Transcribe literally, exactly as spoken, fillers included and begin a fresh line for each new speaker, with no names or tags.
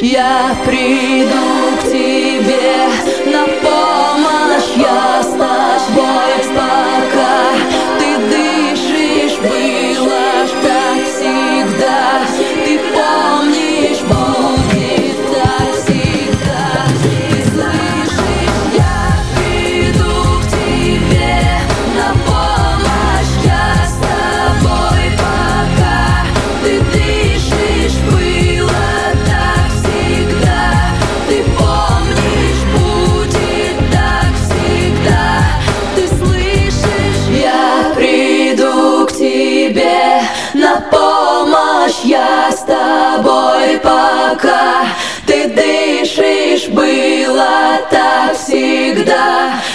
Я приду к тебе на помощь, я с тобой пока ты дышишь, было так всегда. Ты помнишь, будет так всегда. Ты слышишь, я приду к тебе на помощь, я с тобой пока ты дышишь, было так всегда. Ты помнишь, будет так всегда. Ты слышишь, я приду к тебе на помощь, я с тобой пока ты дышишь, было так всегда.